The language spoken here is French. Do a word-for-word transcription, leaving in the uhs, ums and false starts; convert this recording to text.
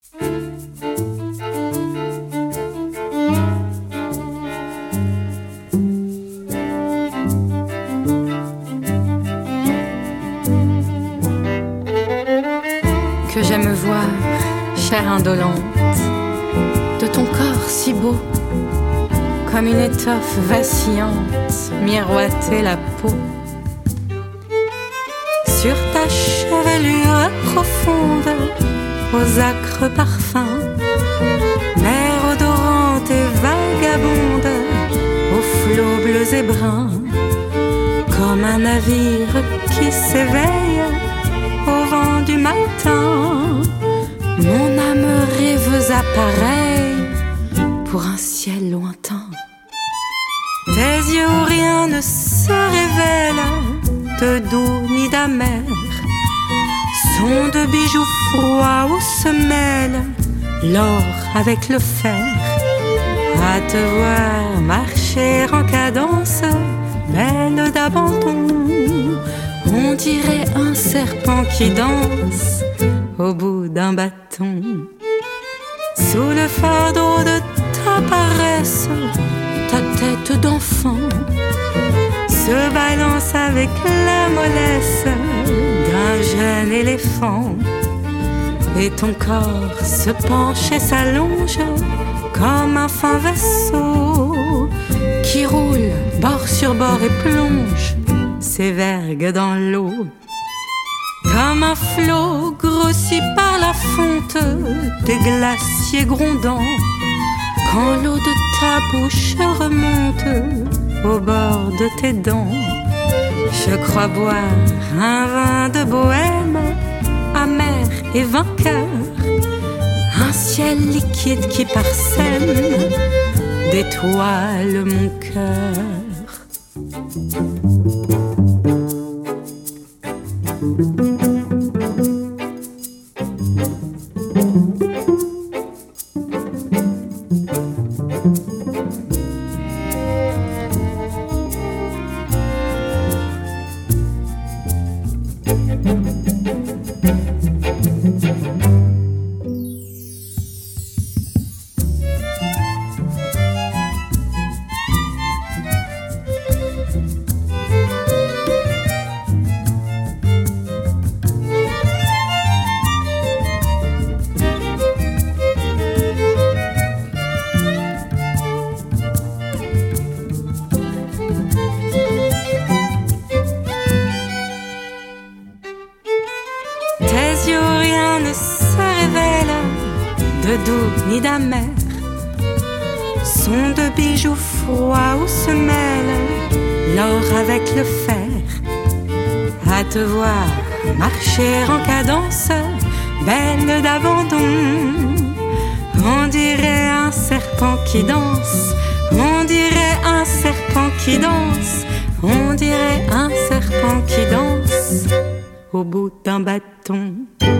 Que j'aime voir, chair indolente, de ton corps si beau, comme une étoffe vacillante, miroiter la peau. Sur ta chevelure profonde, aux acres parfums, mer odorante et vagabonde, aux flots bleus et bruns, comme un navire qui s'éveille au vent du matin. Mon âme rêveuse appareille pour un ciel lointain. Tes yeux où rien ne se révèle, de doux ni d'amer, sont de bijoux froids où se mêle l'or avec le fer. À te voir marcher en cadence, belle d'abandon, on dirait un serpent qui danse au bout d'un bâton. Sous le fardeau de ta paresse, ta tête d'enfant se balance avec la mollesse d'un jeune éléphant. Et ton corps se penche et s'allonge comme un fin vaisseau qui roule bord sur bord et plonge ses vergues dans l'eau. Comme un flot grossi par la fonte des glaciers grondants, quand l'eau de ta bouche remonte au bord de tes dents. Je crois boire un vin de bohème, amer et vainqueur, un ciel liquide qui parsème d'étoiles mon cœur. Tes yeux où rien ne se révèle, de doux ni d'amer, sont de bijoux froids où se mêle l'or avec le fer. À te voir marcher en cadence, belle d'abandon, on dirait un serpent qui danse, on dirait un serpent qui danse, on dirait un serpent qui danse au bout d'un bâton.